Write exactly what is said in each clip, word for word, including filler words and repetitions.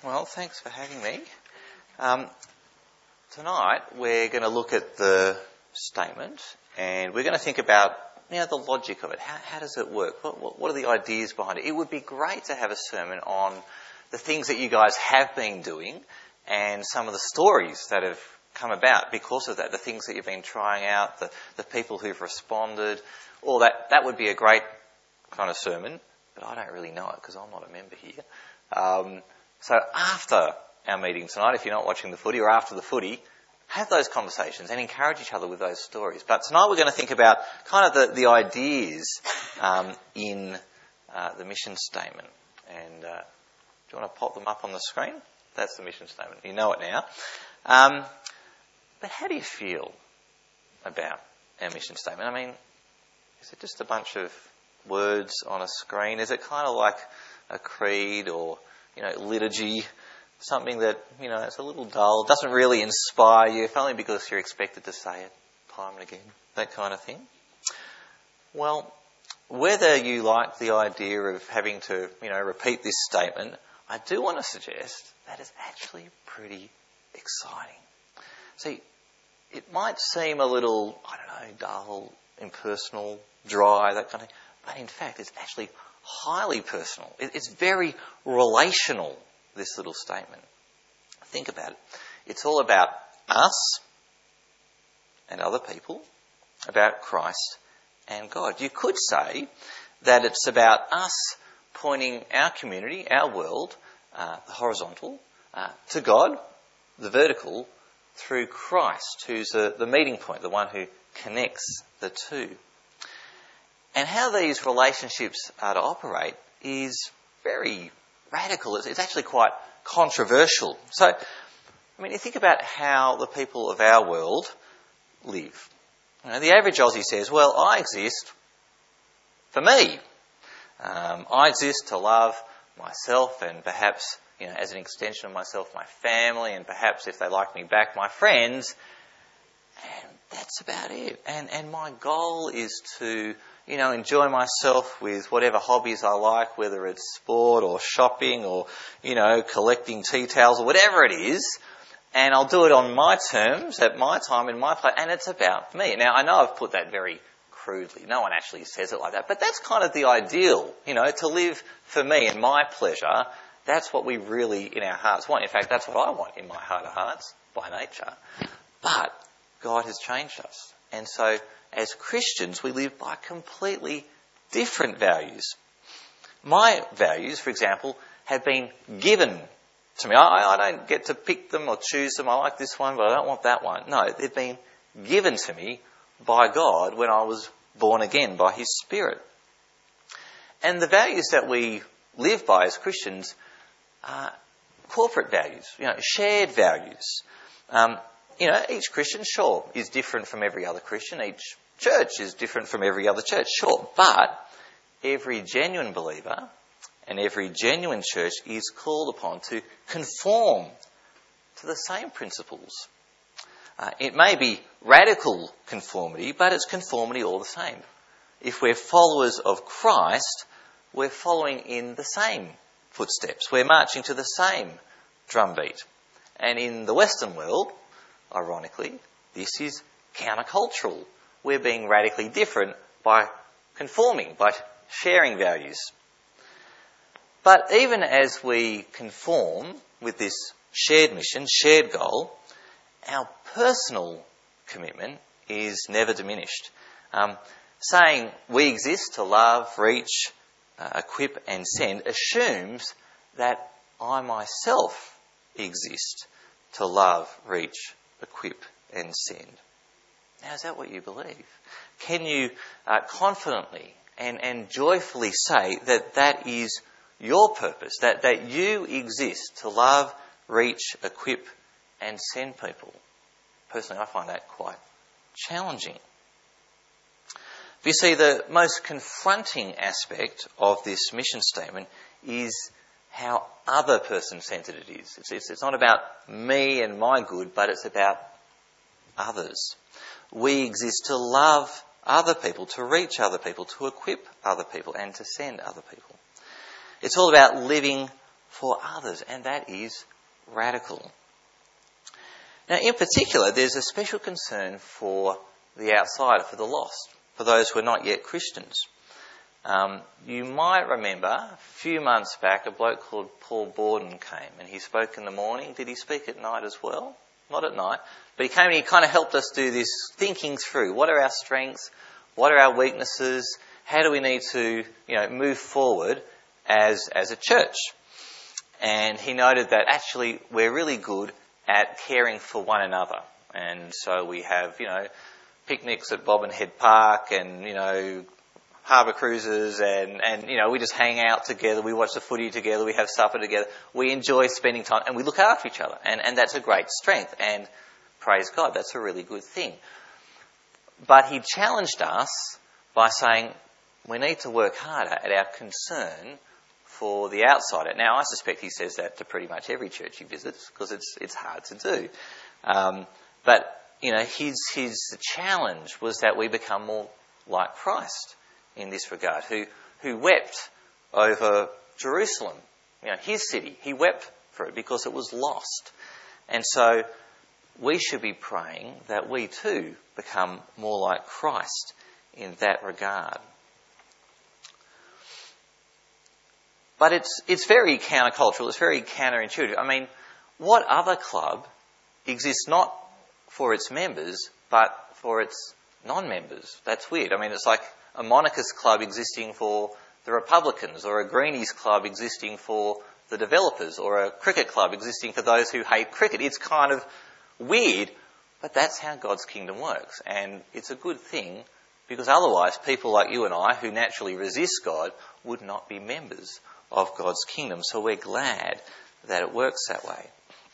Well, thanks for having me. Um, tonight we're going to look at the statement and we're going to think about you know, the logic of it. How, how does it work? What, what, what are the ideas behind it? It would be great to have a sermon on the things that you guys have been doing and some of the stories that have come about because of that, the things that you've been trying out, the, the people who've responded, all that. That would be a great kind of sermon, but I don't really know it because I'm not a member here. Um, so after our meeting tonight, if you're not watching the footy, or after the footy, have those conversations and encourage each other with those stories. But tonight we're going to think about kind of the, the ideas um, in uh, the mission statement. And uh, do you want to pop them up on the screen? That's the mission statement. You know it now. Um, but how do you feel about our mission statement? I mean, is it just a bunch of words on a screen? Is it kind of like a creed or, you know, liturgy? Something that, you know, it's a little dull, doesn't really inspire you, if only because you're expected to say it time and again, that kind of thing. Well, whether you like the idea of having to, you know, repeat this statement, I do want to suggest that it's actually pretty exciting. See, it might seem a little, I don't know, dull, impersonal, dry, that kind of thing, but in fact it's actually highly personal. It's very relational, this little statement. Think about it. It's all about us and other people, about Christ and God. You could say that it's about us pointing our community, our world, uh, the horizontal, uh, to God, the vertical, through Christ, who's the, the meeting point, the one who connects the two. And how these relationships are to operate is very radical. It's actually quite controversial. So, I mean, you think about how the people of our world live. You know, the average Aussie says, well, I exist for me. Um, I exist to love myself and perhaps, you know, as an extension of myself, my family, and perhaps if they like me back, my friends. And that's about it. And, and my goal is to, you know, enjoy myself with whatever hobbies I like, whether it's sport or shopping or, you know, collecting tea towels or whatever it is. And I'll do it on my terms, at my time, in my place, and it's about me. Now, I know I've put that very crudely. No one actually says it like that. But that's kind of the ideal, you know, to live for me and my pleasure. That's what we really, in our hearts, want. In fact, that's what I want in my heart of hearts, by nature. But God has changed us. And so, as Christians, we live by completely different values. My values, for example, have been given to me. I, I don't get to pick them or choose them. I like this one, but I don't want that one. No, they've been given to me by God when I was born again by His Spirit. And the values that we live by as Christians are corporate values, you know, shared values. Um, you know, each Christian, sure, is different from every other Christian. Each church is different from every other church, sure. But every genuine believer and every genuine church is called upon to conform to the same principles. Uh, it may be radical conformity, but it's conformity all the same. If we're followers of Christ, we're following in the same footsteps. We're marching to the same drumbeat. And in the Western world, ironically, this is countercultural. We're being radically different by conforming, by sharing values. But even as we conform with this shared mission, shared goal, our personal commitment is never diminished. Um, saying we exist to love, reach, uh, equip and send assumes that I myself exist to love, reach, equip and send. Now, is that what you believe? Can you uh, confidently and, and joyfully say that that is your purpose, that, that you exist to love, reach, equip and send people? Personally, I find that quite challenging. You see, the most confronting aspect of this mission statement is how other person-centred it is. It's, it's, it's not about me and my good, but it's about others. We exist to love other people, to reach other people, to equip other people and to send other people. It's all about living for others, and that is radical. Now, in particular, there's a special concern for the outsider, for the lost, for those who are not yet Christians. Um, you might remember a few months back a bloke called Paul Borden came, and he spoke in the morning. Did he speak at night as well? Not at night. But he came and he kind of helped us do this thinking through. What are our strengths? What are our weaknesses? How do we need to, you know, move forward as as a church? And he noted that actually we're really good at caring for one another. And so we have, you know, picnics at Bobbin Head Park and, you know, harbour cruises and, and, you know, we just hang out together. We watch the footy together. We have supper together. We enjoy spending time and we look after each other. And, and that's a great strength. And praise God, that's a really good thing. But he challenged us by saying we need to work harder at our concern for the outsider. Now, I suspect he says that to pretty much every church he visits because it's it's hard to do. Um, but, you know, his his challenge was that we become more like Christ in this regard, who who wept over Jerusalem, you know, his city. He wept for it because it was lost. And so we should be praying that we too become more like Christ in that regard. But it's it's very countercultural, it's very counterintuitive. I mean, what other club exists not for its members, but for its non-members? That's weird. I mean, it's like a monarchist club existing for the Republicans, or a Greenies club existing for the developers, or a cricket club existing for those who hate cricket. It's kind of weird, but that's how God's kingdom works. And it's a good thing, because otherwise people like you and I, who naturally resist God, would not be members of God's kingdom. So we're glad that it works that way.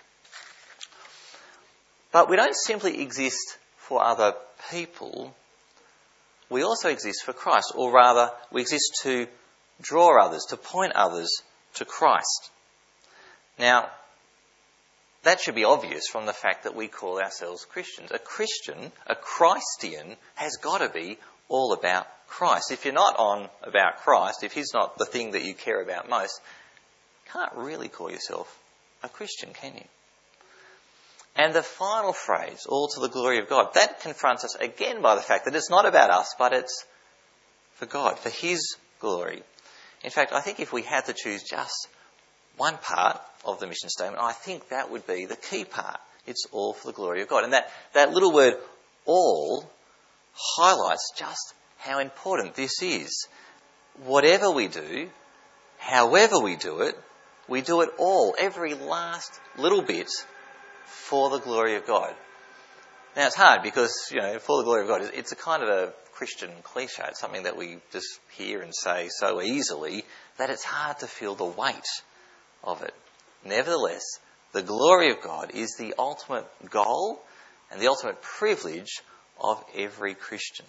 But we don't simply exist for other people. We also exist for Christ, or rather, we exist to draw others, to point others to Christ. Now, that should be obvious from the fact that we call ourselves Christians. A Christian, a Christian, has got to be all about Christ. If you're not on about Christ, if he's not the thing that you care about most, you can't really call yourself a Christian, can you? And the final phrase, all to the glory of God, that confronts us again by the fact that it's not about us, but it's for God, for his glory. In fact, I think if we had to choose just one part of the mission statement, I think that would be the key part. It's all for the glory of God. And that, that little word, all, highlights just how important this is. Whatever we do, however we do it, we do it all, every last little bit, for the glory of God. Now, it's hard because, you know, for the glory of God, it's a kind of a Christian cliche. It's something that we just hear and say so easily that it's hard to feel the weight of it. Nevertheless, the glory of God is the ultimate goal and the ultimate privilege of every Christian.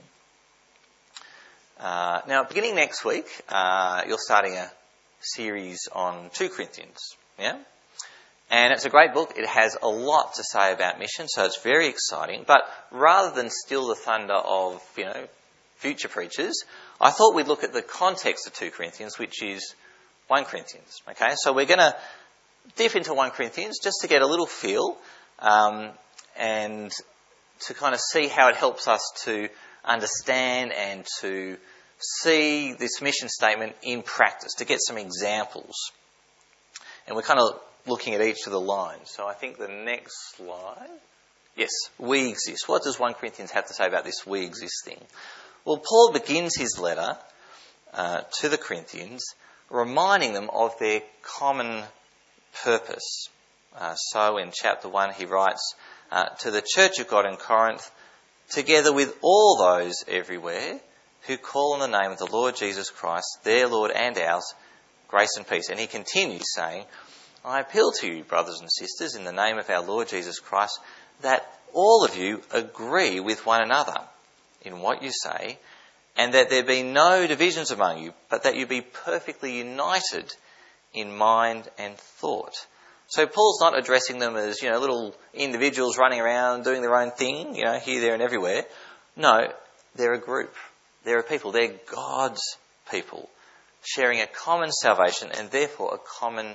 Uh, now, beginning next week, uh, you're starting a series on Second Corinthians, yeah? And it's a great book. It has a lot to say about mission, so it's very exciting. But rather than steal the thunder of, you know, future preachers, I thought we'd look at the context of Second Corinthians, which is First Corinthians. Okay, so we're going to dip into First Corinthians just to get a little feel um, and to kind of see how it helps us to understand and to see this mission statement in practice, to get some examples. And we're kind of looking at each of the lines. So I think the next slide. Yes, we exist. What does First Corinthians have to say about this we exist thing? Well, Paul begins his letter uh, to the Corinthians reminding them of their common purpose. Uh, so in chapter one he writes, uh, to the church of God in Corinth, together with all those everywhere who call on the name of the Lord Jesus Christ, their Lord and ours, grace and peace. And he continues saying, I appeal to you, brothers and sisters, in the name of our Lord Jesus Christ, that all of you agree with one another in what you say, and that there be no divisions among you, but that you be perfectly united in mind and thought. So Paul's not addressing them as, you know, little individuals running around doing their own thing, you know, here, there and everywhere. No, they're a group. They're a people. They're God's people, sharing a common salvation and therefore a common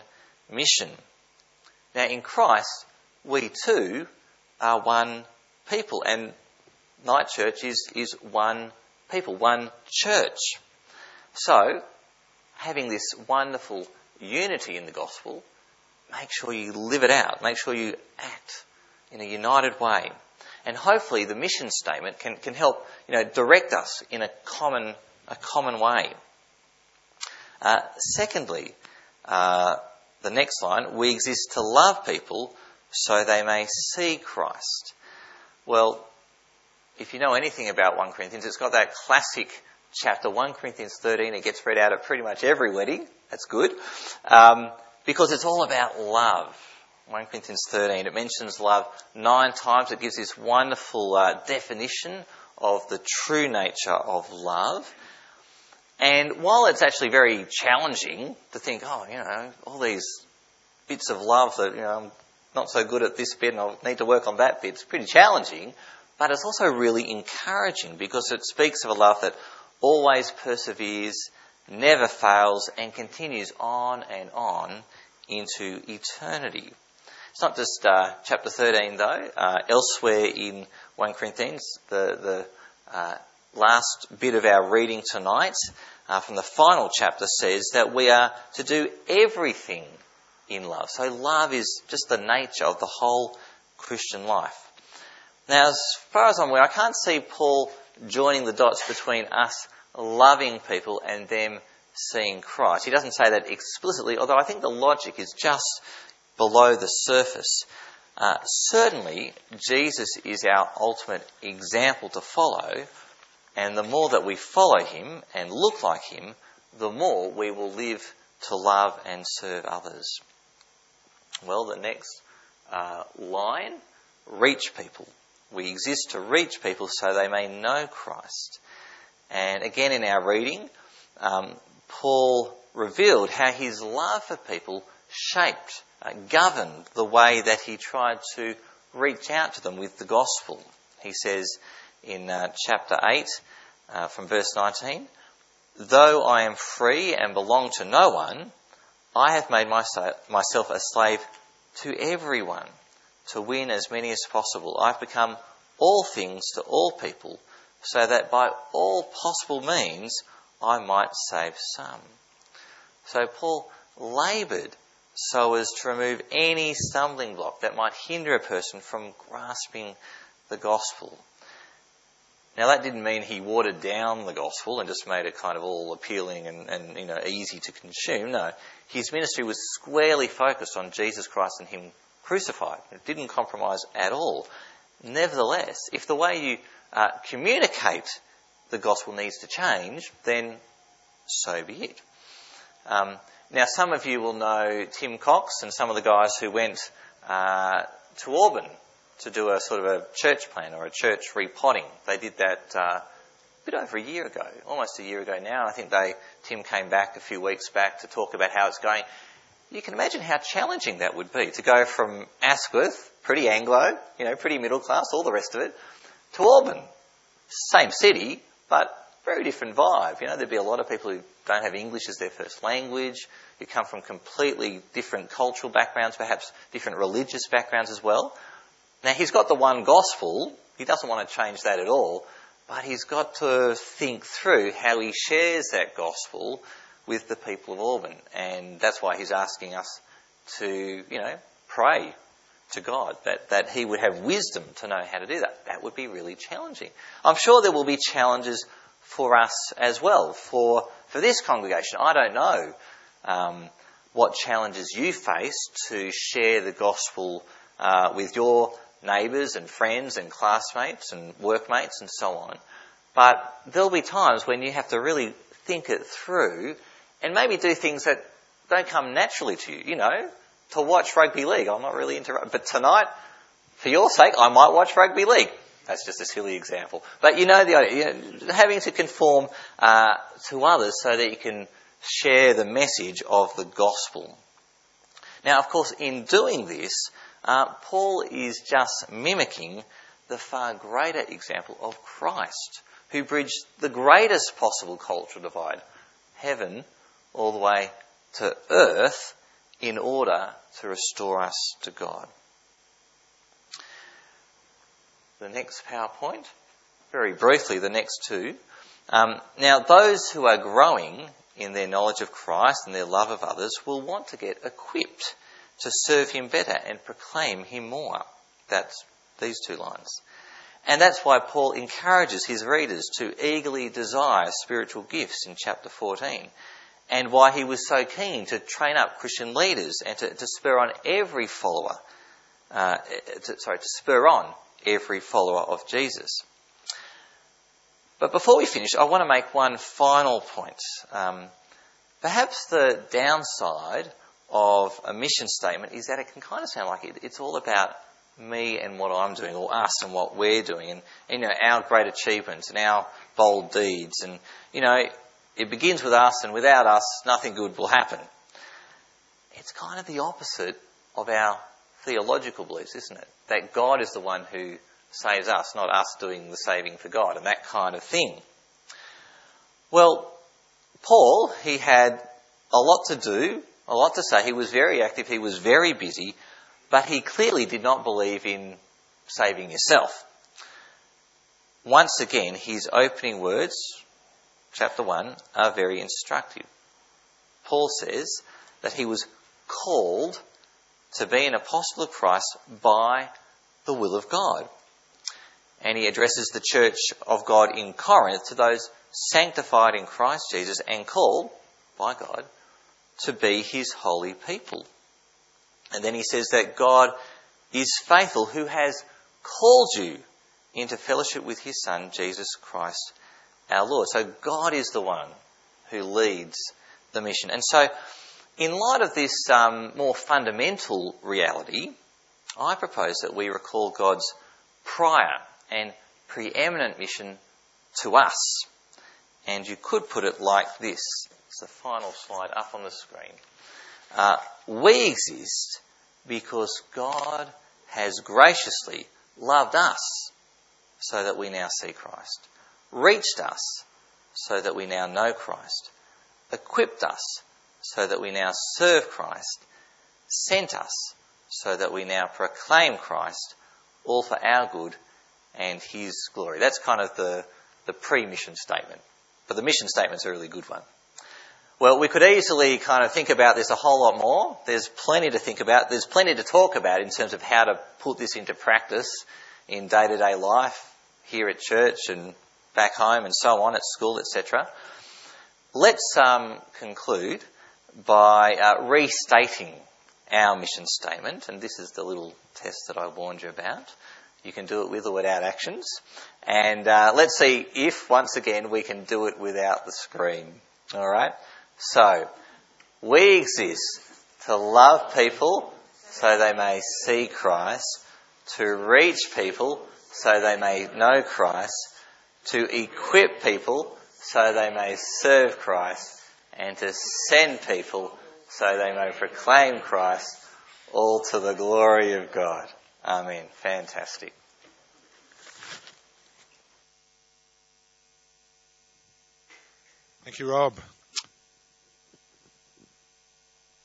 mission. Now in Christ, we too are one people, and Night Church is, is one people, one church. So, having this wonderful unity in the gospel, make sure you live it out, make sure you act in a united way. And hopefully the mission statement can, can help, you know, direct us in a common, a common way. Uh, secondly, uh, the next line, we exist to love people so they may see Christ. Well, if you know anything about First Corinthians, it's got that classic chapter, First Corinthians thirteen. It gets read out at pretty much every wedding. That's good. Um, because it's all about love. First Corinthians thirteen, it mentions love nine times. It gives this wonderful uh, definition of the true nature of love. And while it's actually very challenging to think, oh, you know, all these bits of love that, you know, I'm not so good at this bit and I need to work on that bit, it's pretty challenging. But it's also really encouraging because it speaks of a love that always perseveres, never fails, and continues on and on into eternity. It's not just uh, chapter thirteen, though. Uh, elsewhere in First Corinthians, the, the uh, last bit of our reading tonight uh, from the final chapter says that we are to do everything in love. So love is just the nature of the whole Christian life. Now, as far as I'm aware, I can't see Paul joining the dots between us loving people and them seeing Christ. He doesn't say that explicitly, although I think the logic is just below the surface. Uh, certainly, Jesus is our ultimate example to follow, and the more that we follow him and look like him, the more we will live to love and serve others. Well, the next uh, line, reach people. We exist to reach people so they may know Christ. And again in our reading, um, Paul revealed how his love for people shaped, uh, governed the way that he tried to reach out to them with the gospel. He says in uh, chapter eight, uh, from verse nineteen, though I am free and belong to no one, I have made myself a slave to everyone, to win as many as possible. I've become all things to all people, so that by all possible means I might save some. So Paul laboured so as to remove any stumbling block that might hinder a person from grasping the gospel. Now that didn't mean he watered down the gospel and just made it kind of all appealing and, and you know easy to consume. No, his ministry was squarely focused on Jesus Christ and him crucified. It didn't compromise at all. Nevertheless, if the way you uh, communicate the gospel needs to change, then so be it. Um, now, some of you will know Tim Cox and some of the guys who went uh, to Auburn to do a sort of a church plan or a church repotting. They did that uh, a bit over a year ago, almost a year ago now. I think they Tim came back a few weeks back to talk about how it's going. You can imagine how challenging that would be to go from Asquith, pretty Anglo, you know, pretty middle class, all the rest of it, to Auburn. Same city, but very different vibe. You know, there'd be a lot of people who don't have English as their first language, who come from completely different cultural backgrounds, perhaps different religious backgrounds as well. Now, he's got the one gospel. He doesn't want to change that at all, but he's got to think through how he shares that gospel with the people of Auburn. And that's why he's asking us to, you know, pray to God that, that he would have wisdom to know how to do that. That would be really challenging. I'm sure there will be challenges for us as well. For, for this congregation, I don't know um, what challenges you face to share the gospel uh, with your neighbours and friends and classmates and workmates and so on. But there'll be times when you have to really think it through and maybe do things that don't come naturally to you. You know, to watch rugby league. I'm not really into rugby. But tonight, for your sake, I might watch rugby league. That's just a silly example. But you know the idea. You know, having to conform uh, to others so that you can share the message of the gospel. Now, of course, in doing this, uh, Paul is just mimicking the far greater example of Christ, who bridged the greatest possible cultural divide, heaven all the way to earth, in order to restore us to God. The next PowerPoint, very briefly, the next two. Um, now, those who are growing in their knowledge of Christ and their love of others will want to get equipped to serve him better and proclaim him more. That's these two lines. And that's why Paul encourages his readers to eagerly desire spiritual gifts in chapter fourteen, and why he was so keen to train up Christian leaders and to, to spur on every follower, uh, to, sorry, to spur on every follower of Jesus. But before we finish, I want to make one final point. Um, perhaps the downside of a mission statement is that it can kind of sound like it, it's all about me and what I'm doing, or us and what we're doing, and, you know, our great achievements and our bold deeds. And, you know, it begins with us, and without us, nothing good will happen. It's kind of the opposite of our theological beliefs, isn't it? That God is the one who saves us, not us doing the saving for God, and that kind of thing. Well, Paul, he had a lot to do, a lot to say. He was very active, he was very busy, but he clearly did not believe in saving yourself. Once again, his opening words, chapter one, are very instructive. Paul says that he was called to be an apostle of Christ by the will of God. And he addresses the church of God in Corinth, to those sanctified in Christ Jesus and called by God to be his holy people. And then he says that God is faithful, who has called you into fellowship with his Son, Jesus Christ our Lord. So God is the one who leads the mission. And so, in light of this um, more fundamental reality, I propose that we recall God's prior and preeminent mission to us. And you could put it like this. It's the final slide up on the screen. Uh, we exist because God has graciously loved us so that we now see Christ, reached us so that we now know Christ, equipped us so that we now serve Christ, sent us so that we now proclaim Christ, all for our good and his glory. That's kind of the, the pre-mission statement. But the mission statement's a really good one. Well, we could easily kind of think about this a whole lot more. There's plenty to think about. There's plenty to talk about in terms of how to put this into practice in day-to-day life, here at church and back home and so on, at school, et cetera. Let's um, conclude by uh, restating our mission statement. And this is the little test that I warned you about. You can do it with or without actions. And uh, let's see if, once again, we can do it without the screen. All right? So, we exist to love people so they may see Christ, to reach people so they may know Christ, to equip people so they may serve Christ, and to send people so they may proclaim Christ, all to the glory of God. Amen. Fantastic. Thank you, Rob.